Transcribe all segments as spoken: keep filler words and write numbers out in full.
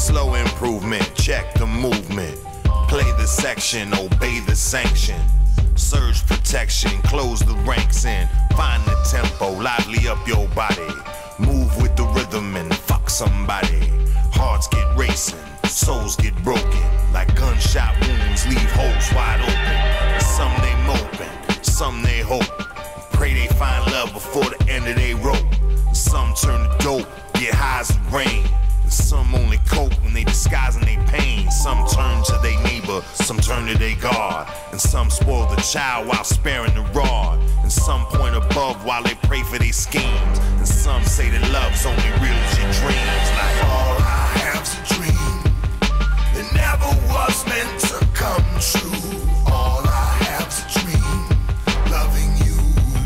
Slow improvement, check the movement. Play the section, obey the sanction. Surge protection, close the ranks in. Find the tempo, lively up your body. Move with the rhythm and fuck somebody. Hearts get racing, souls get broken. Like gunshot wounds leave holes wide open. Some they moping, some they hope. Pray they find love before the end of their rope. Some turn to dope, get high as the rain. And some only cope when they disguising their pain. Some turn to their neighbor, some turn to their God. And some spoil the child while sparing the rod. And some point above while they pray for their schemes. And some say that love's only real as your dreams. Like all I have's a dream that never was meant to come true. All I have's a dream, loving you.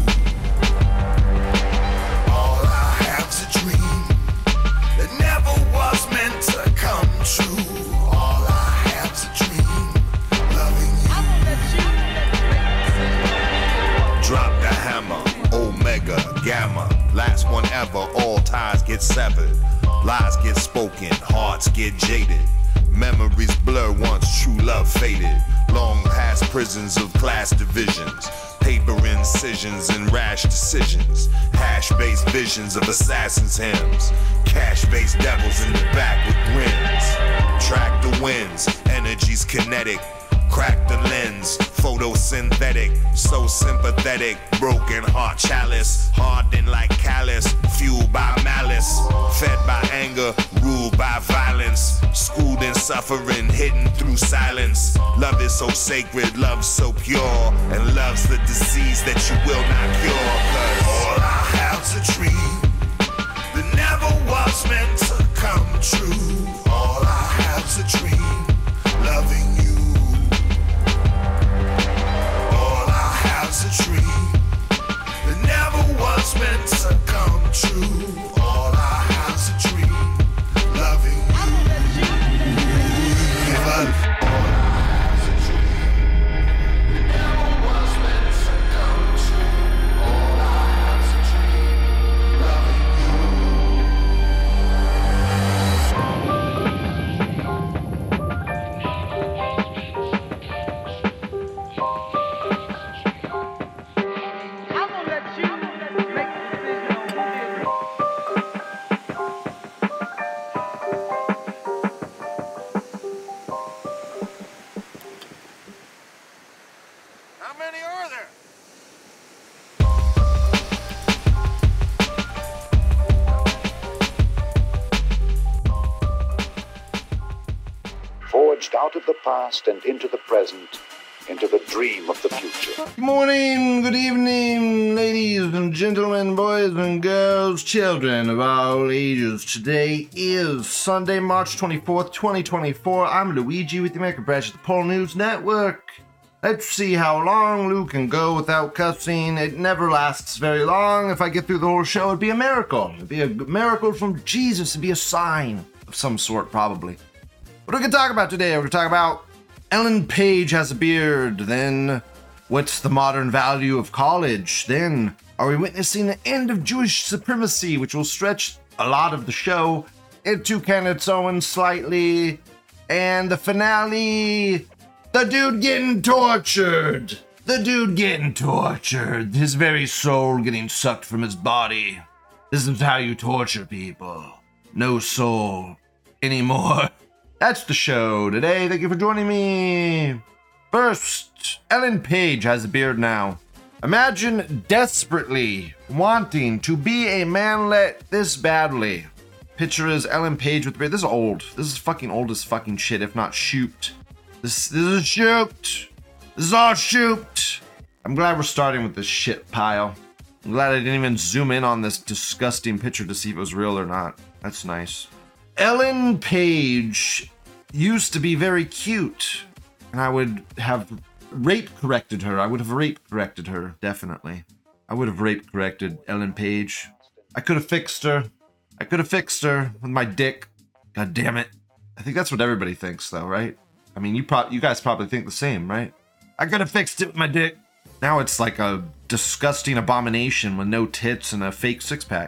All I have's a dream that never was meant to come true. All I have's a dream, loving you. Drop the hammer, omega, gamma. Last one ever, all ties get severed. Lies get spoken, hearts get jaded. Memories blur once true love faded. Long past prisons of class divisions. Paper incisions and rash decisions. Hash-based visions of assassins' hymns. Cash-based devils in the back with grins. Track the winds, energy's kinetic. Crack the lens, photosynthetic. So sympathetic, broken heart chalice. Hardened like callous, fueled by malice. Fed by anger, ruled by violence. Schooled in suffering, hidden through silence. Love is so sacred, love so pure. And love's the disease that you will not cure. Cause all I have's a dream that never was meant to come true. All I have's a dream, loving you. All I have's a dream that never was meant to come true. All I have's a dream, loving you. Out of the past and into the present, into the dream of the future. Good morning, good evening, ladies and gentlemen, boys and girls, children of all ages. Today is Sunday, March twenty-fourth, twenty twenty-four. I'm Luigi with the American branch of the Pole News Network. Let's see how long Lou can go without cussing. It never lasts very long. If I get through the whole show, it'd be a miracle. It'd be a miracle from Jesus. It'd be a sign of some sort, probably. What are we going to talk about today? We're going to talk about Ellen Page has a beard. Then, what's the modern value of college? Then, are we witnessing the end of Jewish supremacy, which will stretch a lot of the show into Kenneth Owens slightly? And the finale, the dude getting tortured. The dude getting tortured. His very soul getting sucked from his body. This is how you torture people. No soul anymore. That's the show today. Thank you for joining me. First, Ellen Page has a beard now. Imagine desperately wanting to be a manlet this badly. Picture is Ellen Page with a beard. This is old. This is fucking old as fucking shit, if not shoot. This, this is shoot. This is all shoot. I'm glad we're starting with this shit pile. I'm glad I didn't even zoom in on this disgusting picture to see if it was real or not. That's nice. Ellen Page used to be very cute, and I would have rape corrected her. I would have rape corrected her, definitely. I would have rape corrected Ellen Page. I could have fixed her. I could have fixed her with my dick. God damn it. I think that's what everybody thinks, though, right? I mean, you pro- you guys probably think the same, right? I could have fixed it with my dick. Now it's like a disgusting abomination with no tits and a fake six-pack.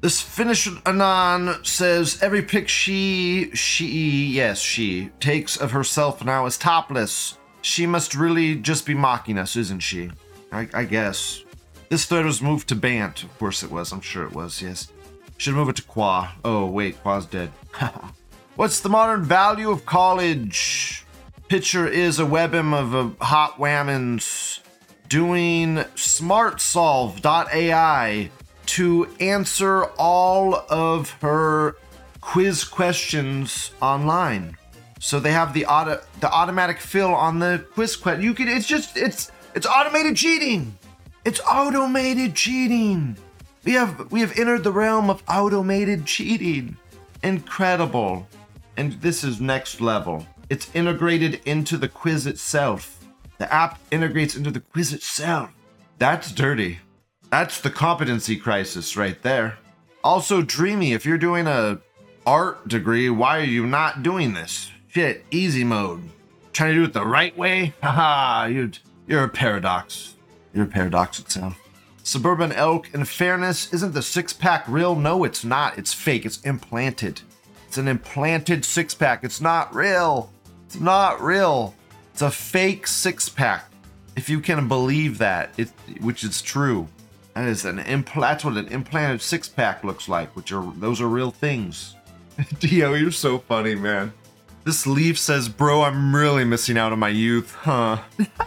This Finnish Anon says every pic she, she, yes, she takes of herself now is topless. She must really just be mocking us, isn't she? I, I guess. This thread was moved to Bant. Of course it was. I'm sure it was, yes. Should move it to Qua. Oh, wait, Qua's dead. What's the modern value of college? Picture is a webm of a hot whammons doing smartsolve dot A I to answer all of her quiz questions online. So they have the auto the automatic fill on the quiz question. You can it's just it's it's automated cheating. It's automated cheating. We have we have entered the realm of automated cheating. Incredible. And this is next level. It's integrated into the quiz itself. The app integrates into the quiz itself. That's dirty. That's the competency crisis right there. Also, Dreamy, if you're doing a art degree, why are you not doing this? Shit, easy mode. Trying to do it the right way? Haha, you're, you're a paradox. You're a paradox itself. Suburban Elk, in fairness, isn't the six-pack real? No, it's not. It's fake. It's implanted. It's an implanted six-pack. It's not real. It's not real. It's a fake six-pack. If you can believe that, it, which is true. That is an implant. That's what an implanted six-pack looks like. Which are those are real things. Dio, you're so funny, man. This Leaf says, "Bro, I'm really missing out on my youth, huh?"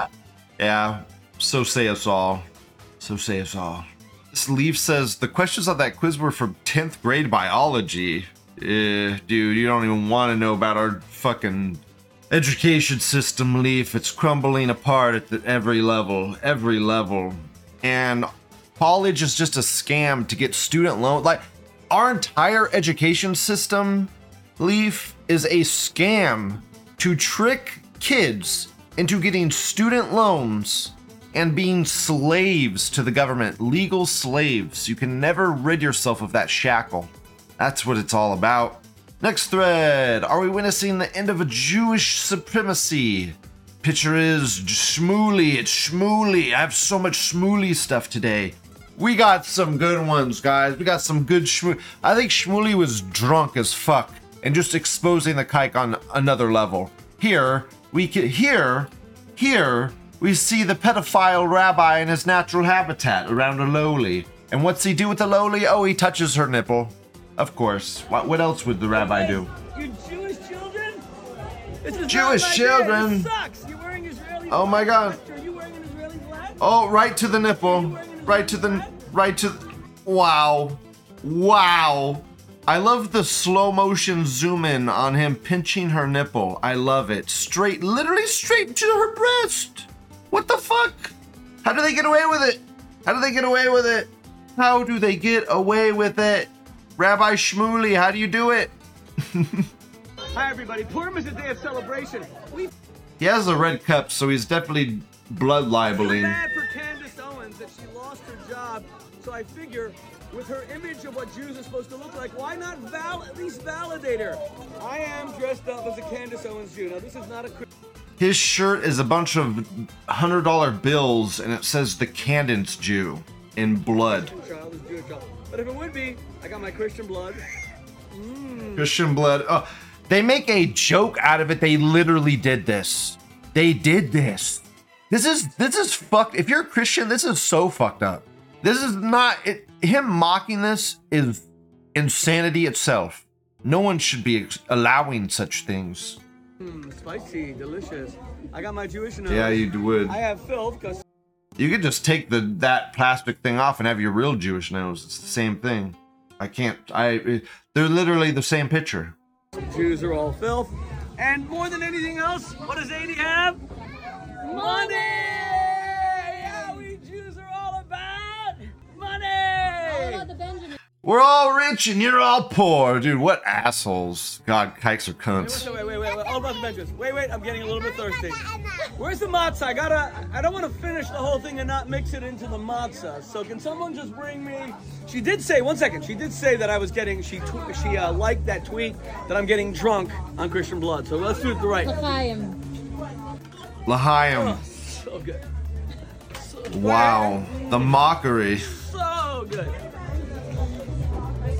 Yeah. So say us all. So say us all. This Leaf says the questions on that quiz were from tenth grade biology. Eh, dude, you don't even want to know about our fucking education system, Leaf. It's crumbling apart at the, every level, every level. And college is just a scam to get student loan. Like, our entire education system, Leaf, is a scam to trick kids into getting student loans and being slaves to the government, legal slaves. You can never rid yourself of that shackle. That's what it's all about. Next thread. Are we witnessing the end of a Jewish supremacy? Picture is Shmooly. It's Shmooly. I have so much Shmooly stuff today. We got some good ones, guys. We got some good Shmooly. I think Shmooly was drunk as fuck and just exposing the kike on another level. Here, we can, here, here, we see the pedophile rabbi in his natural habitat around a lowly. And what's he do with the lowly? Oh, he touches her nipple. Of course. What, what else would the rabbi do? You Jewish children? This is Jewish not my children. This sucks. You're wearing Israeli Oh my God. flag. Are you wearing an Israeli flag? Oh, right to the nipple. Right to the, right to, the, wow. Wow. I love the slow motion zoom in on him pinching her nipple. I love it. Straight, literally straight to her breast. What the fuck? How do they get away with it? How do they get away with it? How do they get away with it? Rabbi Shmooly, how do you do it? Hi everybody. Purim is a day of celebration. We He has a red cup, so he's definitely blood libeling. bad for Candace Owens that she lost her job. So I figure with her image of what Jews are supposed to look like, why not val at least validate her? I am dressed up as a Candace Owens Jew. Now this is not a His shirt is a bunch of one hundred dollar bills, and it says the Candace Jew in blood. Christian child, it's Jewish child. But if it would be, I got my Christian blood. Mm. Christian blood. Oh, they make a joke out of it. They literally did this. They did this. This is this is fucked. If you're a Christian, this is so fucked up. This is not it. Him mocking this is insanity itself. No one should be ex- allowing such things. Mm, spicy, delicious. I got my Jewish nose. Yeah, you would. I have filth because You could just take the that plastic thing off and have your real Jewish nose. It's the same thing. I can't. I. They're literally the same picture. Jews are all filth. And more than anything else, what does eighty have? Money! Yeah, we Jews are all about money! We're all rich and you're all poor, dude. What assholes! God, kikes are cunts. Wait, wait, wait, wait, all about the Benjamins. Wait, wait, I'm getting a little bit thirsty. Where's the matzah? I gotta, I don't want to finish the whole thing and not mix it into the matzah. So can someone just bring me? She did say, one second, she did say that I was getting, she tw- she uh, liked that tweet that I'm getting drunk on Christian blood. So let's do it the right. L'chaim. L'chaim. Oh, so good. So Wow, the mockery. So good.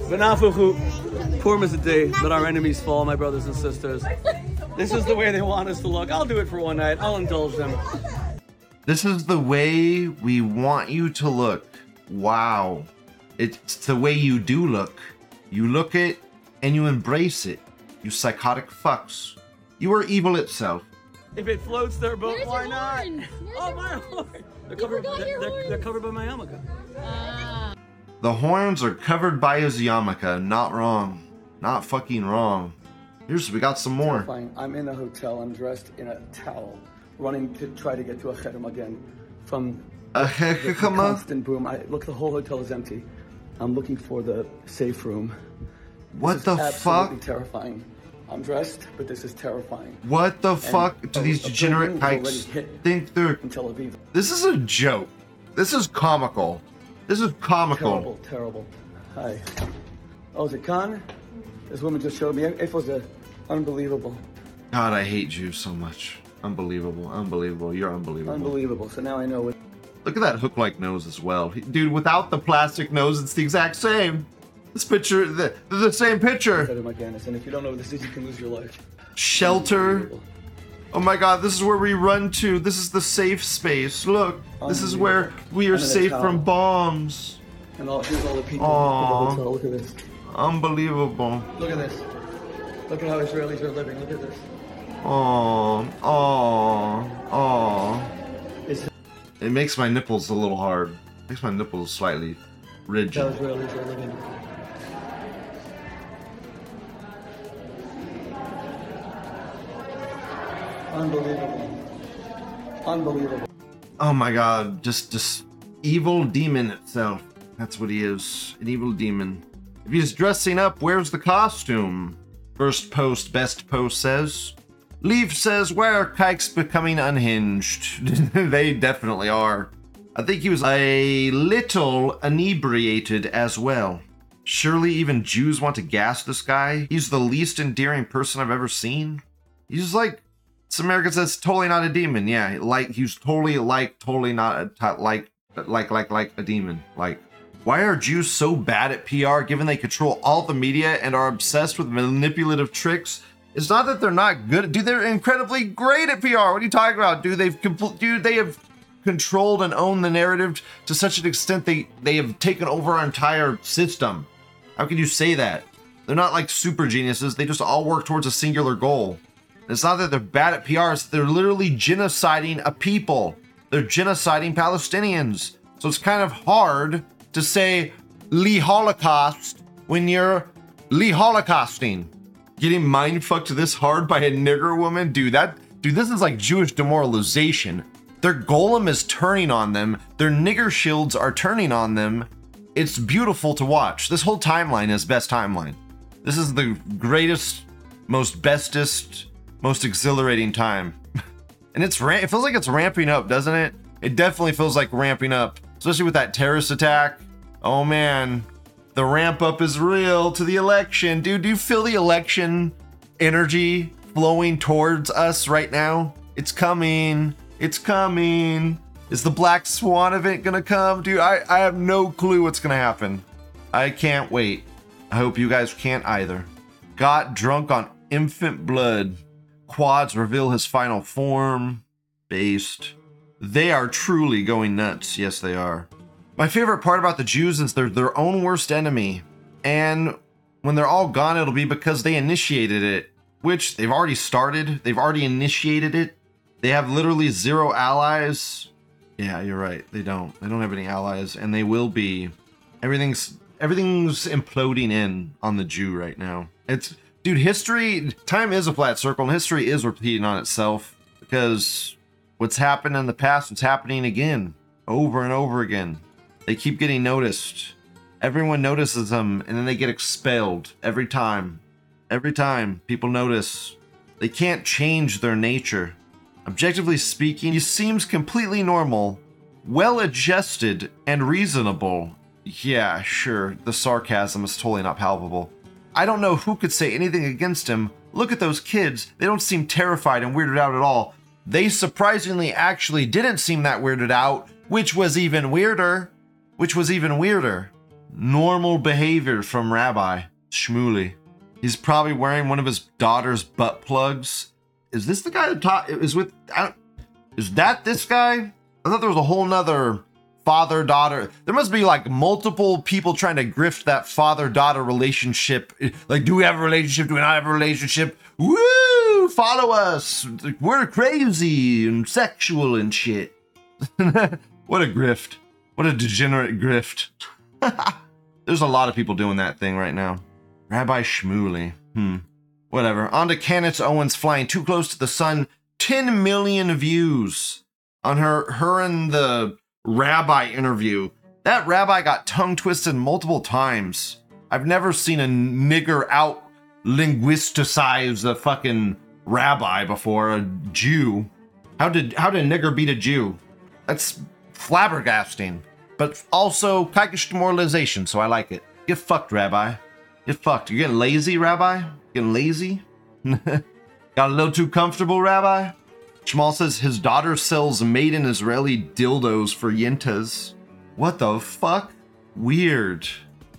V'nafuchu, poor is the day that our enemies fall, my brothers and sisters. This is the way they want us to look. I'll do it for one night. I'll indulge them. This is the way we want you to look. Wow. It's the way you do look. You look it and you embrace it. You psychotic fucks. You are evil itself. If it floats their boat, Where's why your not? horns? Where's Oh, your my horns? horn. They're You covered, forgot they're, your they're, horns. they're covered by my yarmulke. Ah. The horns are covered by his yarmulke. Not wrong. Not fucking wrong. Here's, we got some more. Fine. I'm in a hotel. I'm dressed in a towel, running to try to get to a Cherem again. From A the hekama? constant boom. I look, the whole hotel is empty. I'm looking for the safe room. What This the is absolutely fuck? terrifying. I'm dressed, but this is terrifying. What the fuck do a- these a degenerate building was kikes already hit. think they're... In Tel Aviv. This is a joke. This is comical. This is comical. Terrible, terrible. Hi. Oh, is it Khan? This woman just showed me. It was a unbelievable. God, I hate you so much. Unbelievable. Unbelievable. You're unbelievable. Unbelievable. So now I know what. Look at that hook-like nose as well. Dude, without the plastic nose, it's the exact same. This picture, the, the same picture. Cherem again. And if you don't know what this is, you can lose your life. Shelter. Unbelievable. Oh my god, this is where we run to. This is the safe space. Look, this is where we are I'm in a safe towel. from bombs. And all, here's all the people Aw. in the hotel. Look at this. Unbelievable. Look at this. Look at how Israelis are living. Look at this. Oh, oh, oh. It's It makes my nipples a little hard. Makes my nipples slightly how rigid. Israelis are living. Unbelievable. Unbelievable. Oh my god, just just evil demon itself. That's what he is. An evil demon. If he's dressing up, where's the costume? First post, best post says. Leaf says, where are kikes becoming unhinged? They definitely are. I think he was a little inebriated as well. Surely even Jews want to gas this guy? He's the least endearing person I've ever seen. He's like, some American says, totally not a demon. Yeah, like, he's totally like, totally not a, t- like, like, like, like a demon. Like, why are Jews so bad at P R given they control all the media and are obsessed with manipulative tricks? It's not that they're not good. Dude, they're incredibly great at P R. What are you talking about? Dude, they've compl- dude, they have controlled and owned the narrative to such an extent they, they have taken over our entire system. How can you say that? They're not like super geniuses. They just all work towards a singular goal. It's not that they're bad at P R. It's that they're literally genociding a people. They're genociding Palestinians. So it's kind of hard to say Lee Holocaust when you're Lee Holocausting. Getting mindfucked this hard by a nigger woman? Dude, that dude, this is like Jewish demoralization. Their golem is turning on them. Their nigger shields are turning on them. It's beautiful to watch. This whole timeline is best timeline. This is the greatest, most bestest, most exhilarating time. And it's ra- it feels like it's ramping up, doesn't it? It definitely feels like ramping up, especially with that terrorist attack. Oh man, the ramp up is real to the election. Dude, do you feel the election energy flowing towards us right now? It's coming. It's coming. Is the Black Swan event gonna come? Dude, I, I have no clue what's gonna happen. I can't wait. I hope you guys can't either. Got drunk on infant blood. Quads reveal his final form. Based. They are truly going nuts. Yes, they are. My favorite part about the Jews is they're their own worst enemy. And when they're all gone, it'll be because they initiated it. Which they've already started. They've already initiated it. They have literally zero allies. Yeah, you're right. They don't. They don't have any allies. And they will be. Everything's everything's imploding in on the Jew right now. It's dude, history, time is a flat circle, and history is repeating on itself. Because what's happened in the past, it's happening again. Over and over again. They keep getting noticed. Everyone notices them, and then they get expelled every time. Every time people notice. They can't change their nature. Objectively speaking, he seems completely normal, well-adjusted, and reasonable. Yeah, sure, the sarcasm is totally not palpable. I don't know who could say anything against him. Look at those kids. They don't seem terrified and weirded out at all. They surprisingly actually didn't seem that weirded out, which was even weirder. Which was even weirder. Normal behavior from Rabbi Shmuley. He's probably wearing one of his daughter's butt plugs. Is this the guy that taught, is with, I don't, is that this guy? I thought there was a whole nother father-daughter. There must be like multiple people trying to grift that father-daughter relationship. Like, do we have a relationship? Do we not have a relationship? Woo! Follow us. We're crazy and sexual and shit. What a grift. What a degenerate grift. There's a lot of people doing that thing right now. Rabbi Shmuley. Hmm. Whatever. On to Candace Owens flying too close to the sun. ten million views on her, her and the rabbi interview. That rabbi got tongue twisted multiple times. I've never seen a nigger out linguisticize a fucking rabbi before, a Jew. How did how did a nigger beat a Jew? That's flabbergasting, but also kikish demoralization, so I like it. Get fucked, rabbi. Get fucked. You're getting lazy, rabbi? Getting lazy? Got a little too comfortable, rabbi? Shmuel says his daughter sells made in Israeli dildos for yentas. What the fuck? Weird.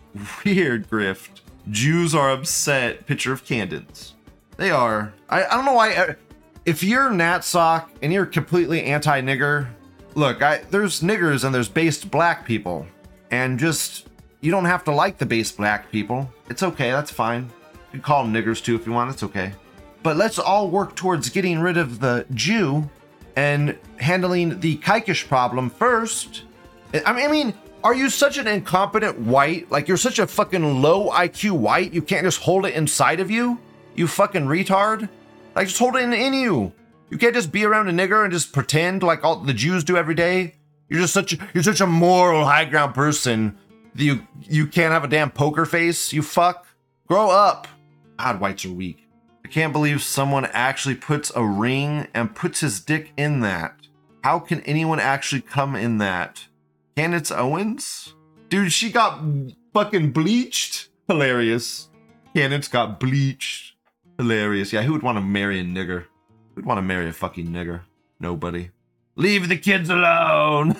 Weird grift. Jews are upset. Picture of Candace. They are. I, I don't know why. If you're Natsock and you're completely anti-nigger, look, I, there's niggers and there's based black people. And just, you don't have to like the based black people. It's okay. That's fine. You can call them niggers too if you want. It's okay. But let's all work towards getting rid of the Jew and handling the kikish problem first. I mean, I mean, are you such an incompetent white? Like, you're such a fucking low I Q white, you can't just hold it inside of you? You fucking retard? Like, just hold it in, in you. You can't just be around a nigger and just pretend like all the Jews do every day. You're just such a, you're such a moral high ground person that you, you can't have a damn poker face, you fuck. Grow up. God, whites are weak. I can't believe someone actually puts a ring and puts his dick in that. How can anyone actually come in that? Candace Owens? Dude, she got fucking bleached. Hilarious. Candace got bleached. Hilarious. Yeah, who would want to marry a nigger? Who would want to marry a fucking nigger? Nobody. Leave the kids alone.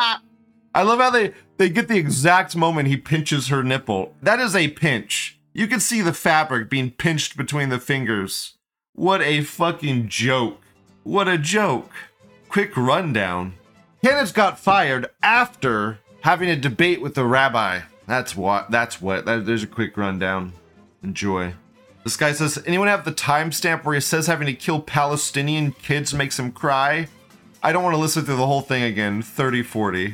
I love how they, they get the exact moment he pinches her nipple. That is a pinch. You can see the fabric being pinched between the fingers. What a fucking joke. What a joke. Quick rundown. Candace got fired after having a debate with the rabbi. That's what, that's what, that, there's a quick rundown. Enjoy. This guy says, anyone have the timestamp where he says having to kill Palestinian kids makes him cry? I don't want to listen to the whole thing again. thirty forty.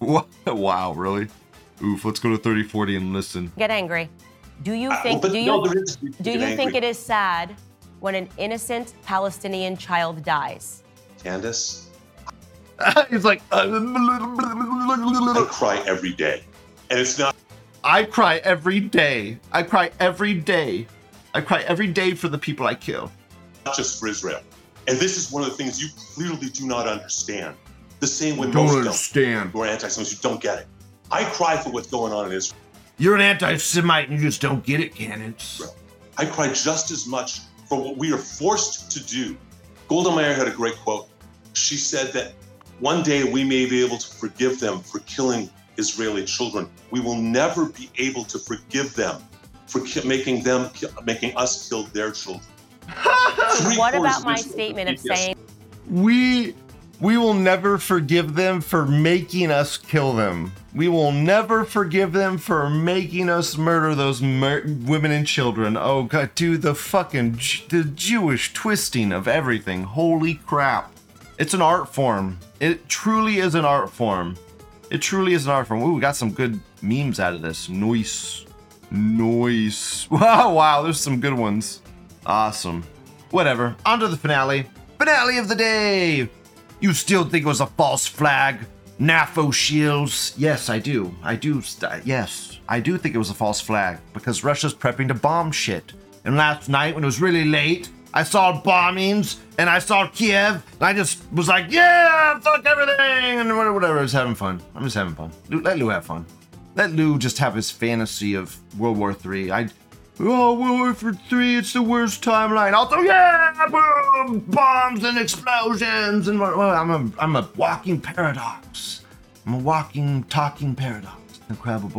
Wow, really? Oof, let's go to thirty forty and listen. Get angry. Do you think, uh, do you, no, is, do you think it is sad when an innocent Palestinian child dies? Candace? He's like, uh, I cry every day. And it's not. I cry every day. I cry every day. I cry every day for the people I kill. Not just for Israel. And this is one of the things you clearly do not understand. The same way don't most understand. Don't. You're anti-Semites, you don't get it. I cry for what's going on in Israel. You're an anti-Semite and you just don't get it, Candace. I cry just as much for what we are forced to do. Golda Meir had a great quote. She said that one day we may be able to forgive them for killing Israeli children. We will never be able to forgive them for ki- making them, ki- making us kill their children. What about my statement of saying we we will never forgive them for making us kill them. We will never forgive them for making us murder those mur- women and children. Oh God, dude, the fucking the Jewish twisting of everything. Holy crap. It's an art form. It truly is an art form. It truly is an art form. Ooh, we got some good memes out of this. Nice. Nice. Wow, wow, there's some good ones. Awesome. Whatever. On to the finale. Finale of the day. You still think it was a false flag? N A F O shields? Yes, I do. I do. St- yes, I do think it was a false flag because Russia's prepping to bomb shit. And last night when it was really late, I saw bombings and I saw Kiev and I just was like, yeah, fuck everything and whatever. I was having fun. I'm just having fun. Let Lou have fun. Let Lou just have his fantasy of World War Three. I, oh, World War Three, it's the worst timeline. Also, yeah, boom, bombs and explosions and well, I'm a, I'm a walking paradox. I'm a walking, talking paradox. Incredible.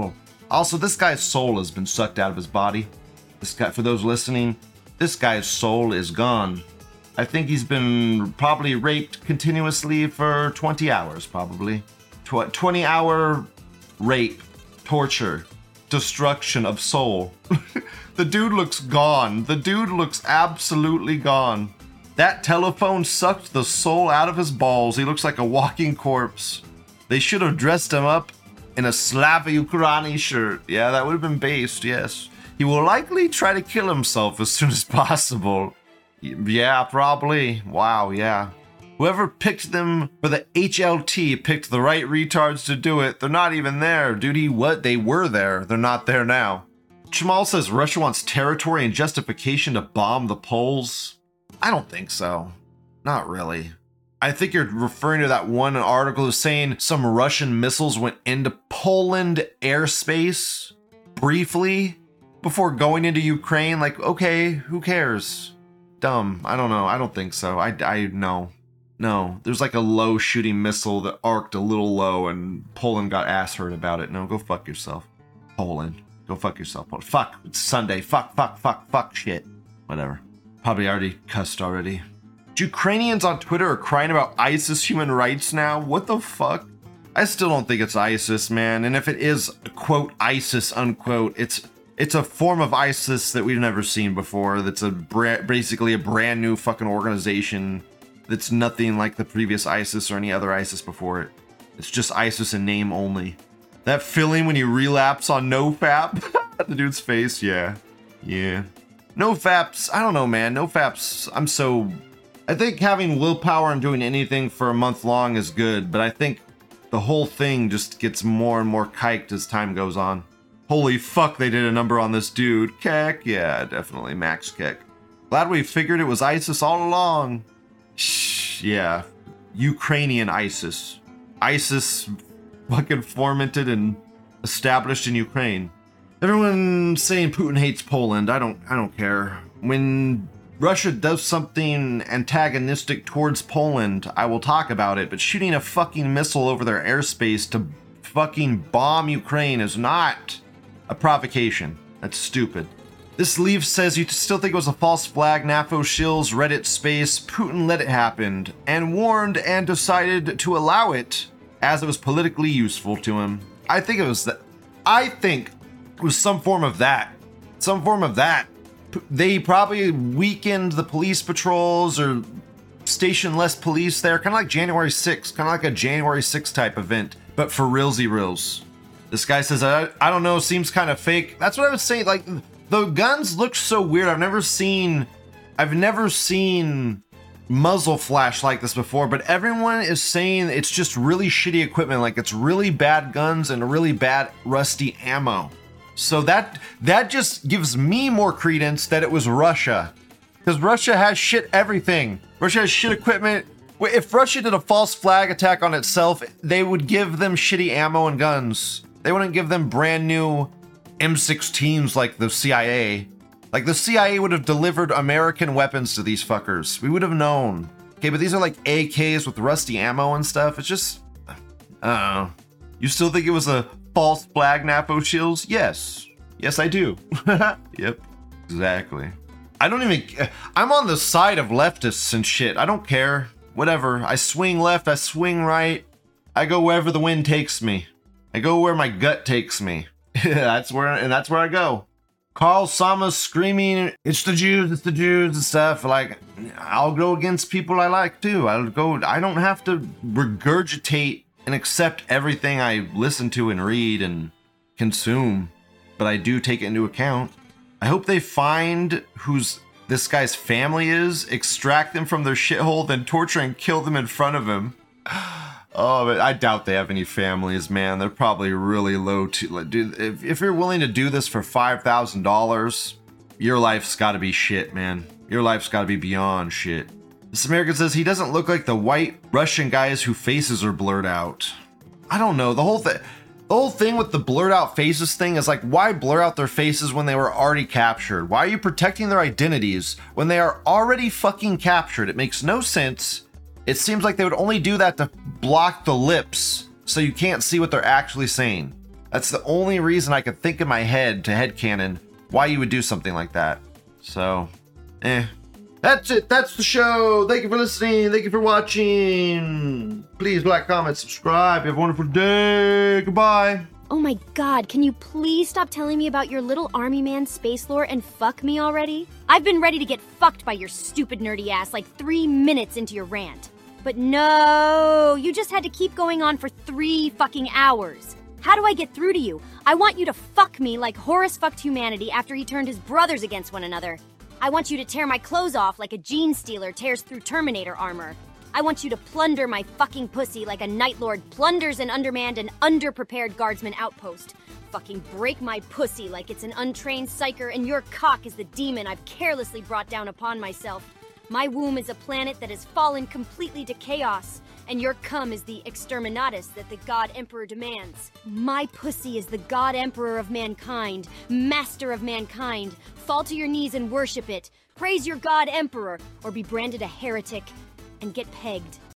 Also, this guy's soul has been sucked out of his body. This guy, for those listening, this guy's soul is gone. I think he's been probably raped continuously for twenty hours, probably. Tw- twenty hour rape, torture, destruction of soul. The dude looks gone. The dude looks absolutely gone. That telephone sucked the soul out of his balls. He looks like a walking corpse. They should have dressed him up in a Slava Ukraini shirt. Yeah, that would have been based, yes. He will likely try to kill himself as soon as possible. Yeah, probably. Wow, yeah. Whoever picked them for the H L T picked the right retards to do it. They're not even there. Dude, he what? They were there. They're not there now. Chamal says Russia wants territory and justification to bomb the Poles. I don't think so. Not really. I think you're referring to that one article who's saying some Russian missiles went into Poland airspace briefly before going into Ukraine. Like, okay, who cares? Dumb. I don't know. I don't think so. I, I, no. No. There's like a low shooting missile that arced a little low and Poland got ass hurt about it. No, go fuck yourself. Poland. Go fuck yourself. Fuck. It's Sunday. Fuck, fuck, fuck, fuck shit. Whatever. Probably already cussed already. Ukrainians on Twitter are crying about ISIS human rights now. What the fuck? I still don't think it's ISIS, man. And if it is, quote, ISIS, unquote, it's it's a form of ISIS that we've never seen before. That's a bra- basically a brand new fucking organization that's nothing like the previous ISIS or any other ISIS before it. It's just ISIS in name only. That feeling when you relapse on NoFap? The dude's face, yeah. Yeah. NoFaps, I don't know, man. NoFaps, I'm so... I think having willpower and doing anything for a month long is good, but I think the whole thing just gets more and more kiked as time goes on. Holy fuck, they did a number on this dude. Keck, yeah, definitely, Max Keck. Glad we figured it was ISIS all along. Shh, yeah, Ukrainian ISIS. ISIS fucking fomented and established in Ukraine. Everyone saying Putin hates Poland. I don't, I don't care. When Russia does something antagonistic towards Poland, I will talk about it, but shooting a fucking missile over their airspace to fucking bomb Ukraine is not a provocation. That's stupid. This Leaf says you still think it was a false flag, N A F O shills, Reddit space, Putin let it happen, and warned and decided to allow it as it was politically useful to him. I think it was that. I think it was some form of that. Some form of that. They probably weakened the police patrols or stationed less police there, kind of like January sixth, kind of like a January sixth type event, but for realsy reals. This guy says, I, I don't know, seems kind of fake. That's what I would say. Like, the guns look so weird. I've never seen, I've never seen muzzle flash like this before, but everyone is saying it's just really shitty equipment. Like, it's really bad guns and really bad rusty ammo. So that that just gives me more credence that it was Russia. Because Russia has shit everything. Russia has shit equipment. If Russia did a false flag attack on itself, they would give them shitty ammo and guns. They wouldn't give them brand new M sixteens like the C I A. Like the C I A would have delivered American weapons to these fuckers. We would have known. Okay, but these are like A Ks with rusty ammo and stuff. It's just, I don't know. You still think it was a false flag, N A F O shills? Yes. Yes, I do. Yep. Exactly. I don't even... I'm on the side of leftists and shit. I don't care. Whatever. I swing left. I swing right. I go wherever the wind takes me. I go where my gut takes me. That's where... And that's where I go. Carl Sama's screaming, it's the Jews, it's the Jews and stuff. Like, I'll go against people I like too. I'll go... I don't have to regurgitate and accept everything I listen to and read and consume, but I do take it into account. I hope they find who's this guy's family is, extract them from their shithole, then torture and kill them in front of him. Oh, but I doubt they have any families, man. They're probably really low to, like, dude, if, if you're willing to do this for five thousand dollars, your life's gotta be shit, man. Your life's gotta be beyond shit. This American says he doesn't look like the white Russian guys whose faces are blurred out. I don't know. The whole thing, the whole thing with the blurred out faces thing is like, why blur out their faces when they were already captured? Why are you protecting their identities when they are already fucking captured? It makes no sense. It seems like they would only do that to block the lips so you can't see what they're actually saying. That's the only reason I could think in my head to headcanon why you would do something like that. So, eh. That's it. That's the show. Thank you for listening. Thank you for watching. Please like, comment, subscribe. You have a wonderful day. Goodbye. Oh my god, can you please stop telling me about your little army man space lore and fuck me already? I've been ready to get fucked by your stupid nerdy ass like three minutes into your rant. But no, you just had to keep going on for three fucking hours. How do I get through to you? I want you to fuck me like Horus fucked humanity after he turned his brothers against one another. I want you to tear my clothes off like a gene stealer tears through Terminator armor. I want you to plunder my fucking pussy like a Night Lord plunders an undermanned and underprepared guardsman outpost. Fucking break my pussy like it's an untrained psyker and your cock is the demon I've carelessly brought down upon myself. My womb is a planet that has fallen completely to chaos, and your cum is the exterminatus that the God Emperor demands. My pussy is the God Emperor of mankind, master of mankind. Fall to your knees and worship it. Praise your God Emperor, or be branded a heretic and get pegged.